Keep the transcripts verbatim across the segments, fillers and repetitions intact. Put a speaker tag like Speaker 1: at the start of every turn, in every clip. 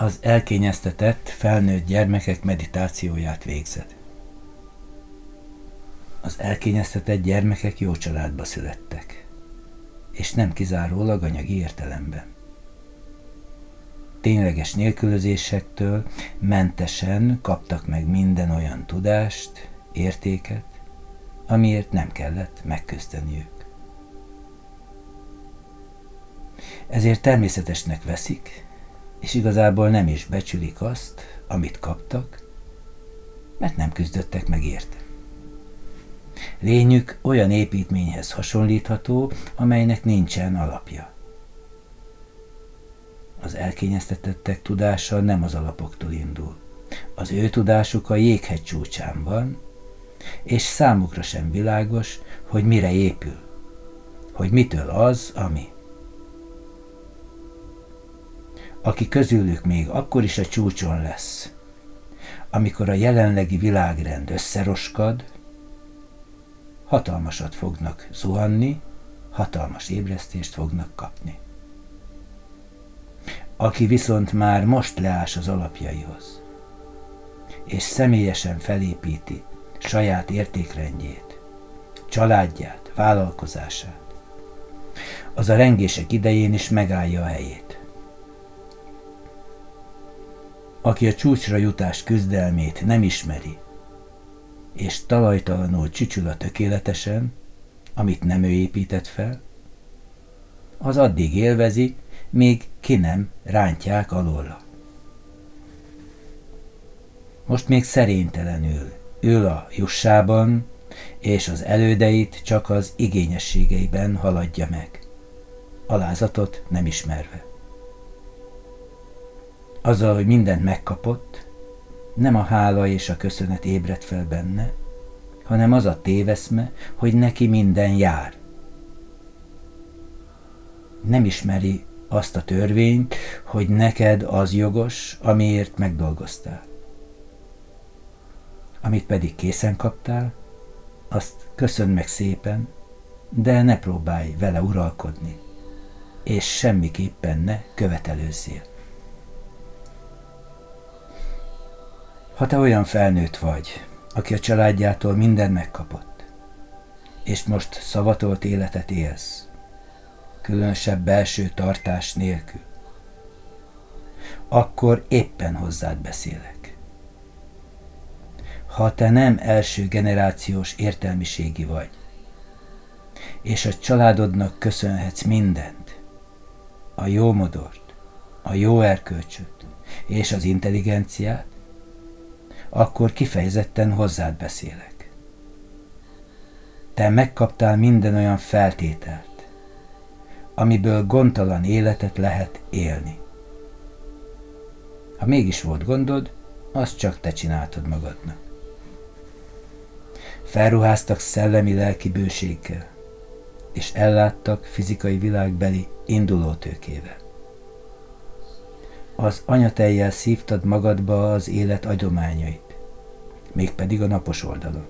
Speaker 1: Az elkényeztetett, felnőtt gyermekek meditációját végzed. Az elkényeztetett gyermekek jó családba születtek, és nem kizárólag anyagi értelemben. Tényleges nélkülözésektől mentesen kaptak meg minden olyan tudást, értéket, amiért nem kellett megküzdeniük. Ezért természetesnek veszik, és igazából nem is becsülik azt, amit kaptak, mert nem küzdöttek meg érte. Lényük olyan építményhez hasonlítható, amelynek nincsen alapja. Az elkényeztetettek tudása nem az alapoktól indul. Az ő tudásuk a jéghegy csúcsán van, és számukra sem világos, hogy mire épül, hogy mitől az, ami. Aki közülük még akkor is a csúcson lesz, amikor a jelenlegi világrend összeroskad, hatalmasat fognak zuhanni, hatalmas ébresztést fognak kapni. Aki viszont már most leás az alapjaihoz, és személyesen felépíti saját értékrendjét, családját, vállalkozását, az a rengések idején is megállja a helyét. Aki a csúcsra jutás küzdelmét nem ismeri, és talajtalanul csücsül a tökéletesen, amit nem ő épített fel, az addig élvezi, míg ki nem rántják alóla. Most még szerénytelenül ül a jussában, és az elődeit csak az igényességeiben haladja meg, alázatot nem ismerve. Azzal, hogy mindent megkapott, nem a hála és a köszönet ébred fel benne, hanem az a téveszme, hogy neki minden jár. Nem ismeri azt a törvényt, hogy neked az jogos, amiért megdolgoztál. Amit pedig készen kaptál, azt köszönd meg szépen, de ne próbálj vele uralkodni, és semmiképpen ne követelőzzél. Ha te olyan felnőtt vagy, aki a családjától mindent megkapott, és most szavatolt életet élsz, különösebb belső tartás nélkül, akkor éppen hozzád beszélek. Ha te nem első generációs értelmiségi vagy, és a családodnak köszönhetsz mindent, a jó modort, a jó erkölcsöt és az intelligenciát, akkor kifejezetten hozzád beszélek. Te megkaptál minden olyan feltételt, amiből gondtalan életet lehet élni. Ha mégis volt gondod, azt csak te csináltad magadnak. Felruháztak szellemi-lelki bőséggel, és elláttak fizikai világbeli indulótőkével. Az anyatejjel szívtad magadba az élet adományait, mégpedig a napos oldalon.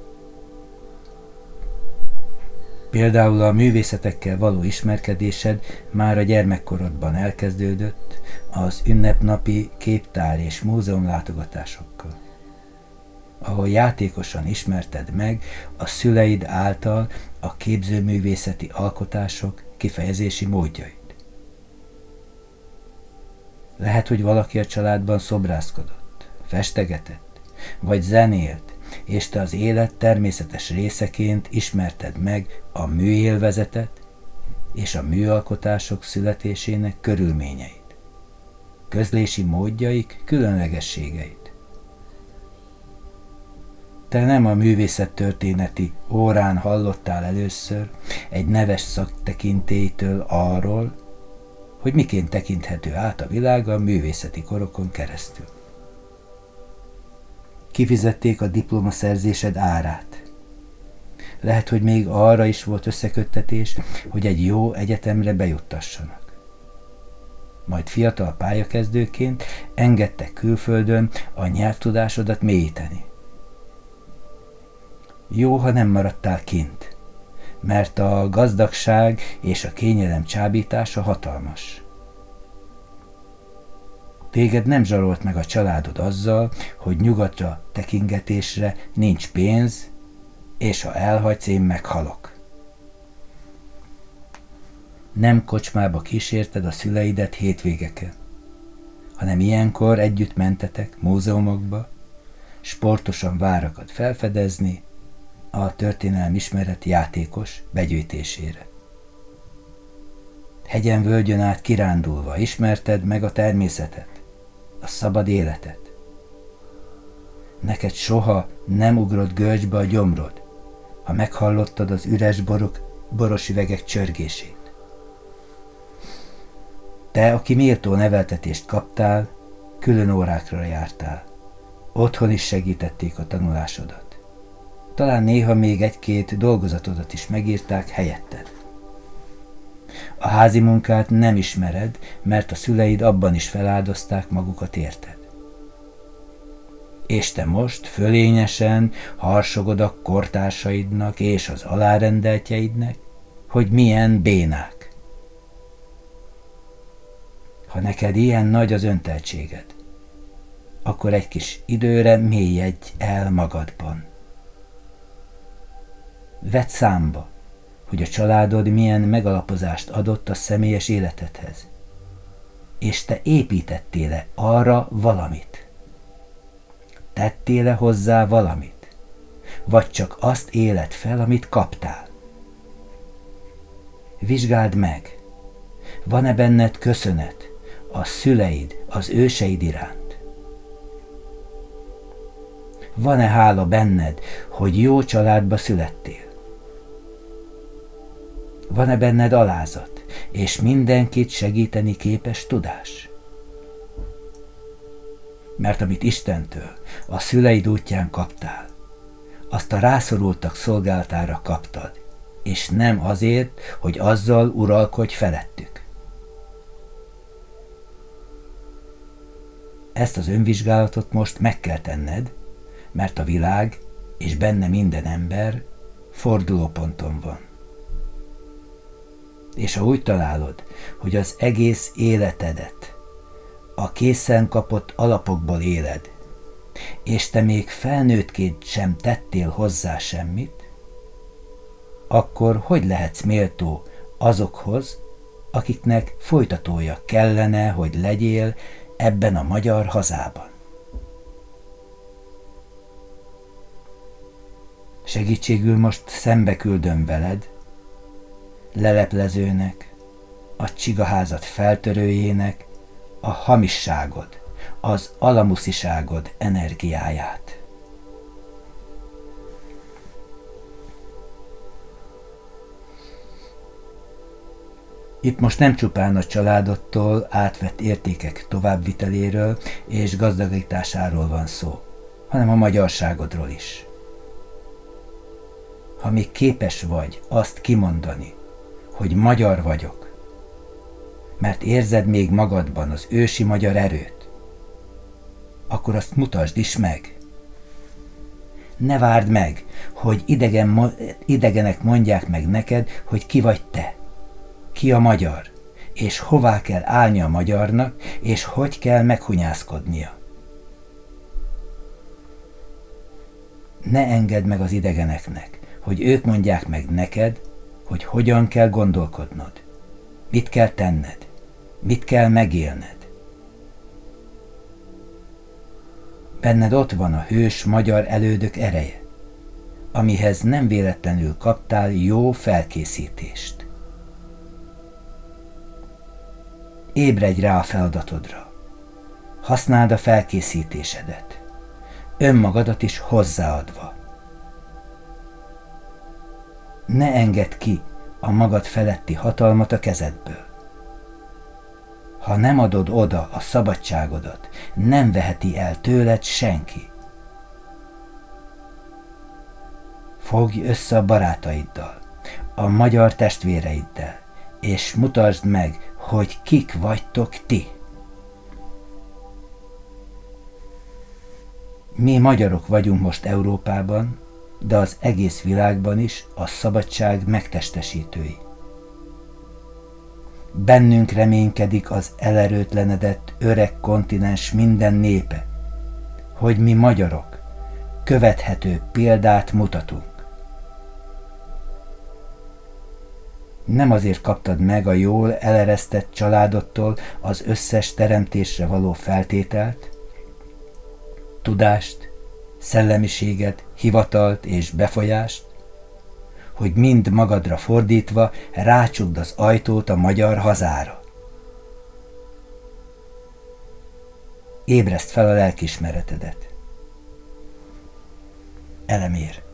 Speaker 1: Például a művészetekkel való ismerkedésed már a gyermekkorodban elkezdődött az ünnepnapi képtár és múzeum látogatásokkal, ahol játékosan ismerted meg a szüleid által a képzőművészeti alkotások kifejezési módjait. Lehet, hogy valaki a családban szobrászkodott, festegetett, vagy zenélt, és te az élet természetes részeként ismerted meg a műélvezetet és a műalkotások születésének körülményeit, közlési módjaik különlegességeit. Te nem a művészettörténeti órán hallottál először egy neves szaktekintélytől arról, hogy miként tekinthető át a világ a művészeti korokon keresztül. Kifizették a diplomaszerzésed árát. Lehet, hogy még arra is volt összeköttetés, hogy egy jó egyetemre bejuttassanak. Majd fiatal pályakezdőként engedtek külföldön a nyelvtudásodat mélyíteni. Jó, ha nem maradtál kint, mert a gazdagság és a kényelem csábítása hatalmas. Téged nem zsarolt meg a családod azzal, hogy nyugatra tekingetésre nincs pénz, és ha elhagysz, én meghalok. Nem kocsmába kísérted a szüleidet hétvégeken, hanem ilyenkor együtt mentetek múzeumokba, sportosan várakat felfedezni a történelmi ismeret játékos begyűjtésére. Hegyen-völgyön át kirándulva ismerted meg a természetet, a szabad életet. Neked soha nem ugrott görcsbe a gyomrod, ha meghallottad az üres borok, boros üvegek csörgését. Te, aki méltó neveltetést kaptál, külön órákra jártál. Otthon is segítették a tanulásodat. Talán néha még egy-két dolgozatodat is megírták helyetted. A házi munkát nem ismered, mert a szüleid abban is feláldozták magukat érted. És te most fölényesen harsogod a kortársaidnak és az alárendeltjeidnek, hogy milyen bénák. Ha neked ilyen nagy az önteltséged, akkor egy kis időre mélyedj el magadban. Vedd számba, hogy a családod milyen megalapozást adott a személyes életedhez, és te építettél-e arra valamit? Tettél-e hozzá valamit? Vagy csak azt éled fel, amit kaptál? Vizsgáld meg, van-e benned köszönet a szüleid, az őseid iránt? Van-e hála benned, hogy jó családba születtél? Van-e benned alázat, és mindenkit segíteni képes tudás? Mert amit Istentől, a szüleid útján kaptál, azt a rászorultak szolgálatára kaptad, és nem azért, hogy azzal uralkodj felettük. Ezt az önvizsgálatot most meg kell tenned, mert a világ, és benne minden ember fordulóponton van. És ha úgy találod, hogy az egész életedet a készen kapott alapokból éled, és te még felnőttként sem tettél hozzá semmit, akkor hogy lehetsz méltó azokhoz, akiknek folytatója kellene, hogy legyél ebben a magyar hazában? Segítségül most szembe küldöm veled, leleplezőnek, a csigaházat feltörőjének a hamisságod, az alamusziságod energiáját. Itt most nem csupán a családodtól átvett értékek továbbviteléről és gazdagításáról van szó, hanem a magyarságodról is. Ha még képes vagy azt kimondani, hogy magyar vagyok, mert érzed még magadban az ősi magyar erőt, akkor azt mutasd is meg. Ne várd meg, hogy idegen, idegenek mondják meg neked, hogy ki vagy te, ki a magyar, és hová kell állni a magyarnak, és hogy kell meghunyászkodnia. Ne engedd meg az idegeneknek, hogy ők mondják meg neked, hogy hogyan kell gondolkodnod, mit kell tenned, mit kell megélned. Benned ott van a hős magyar elődök ereje, amihez nem véletlenül kaptál jó felkészítést. Ébredj rá a feladatodra, használd a felkészítésedet, önmagadat is hozzáadva. Ne engedd ki a magad feletti hatalmat a kezedből. Ha nem adod oda a szabadságodat, nem veheti el tőled senki. Fogj össze a barátaiddal, a magyar testvéreiddel, és mutasd meg, hogy kik vagytok ti. Mi magyarok vagyunk most Európában, de az egész világban is a szabadság megtestesítői. bennünk reménykedik az elerőtlenedett öreg kontinens minden népe, hogy mi magyarok követhető példát mutatunk. Nem azért kaptad meg a jól eleresztett családodtól az összes teremtésre való feltételt, tudást, szellemiséget, hivatalt és befolyást, hogy mind magadra fordítva rácsukd az ajtót a magyar hazára. Ébreszt fel a lelkiismeretedet. Elemér.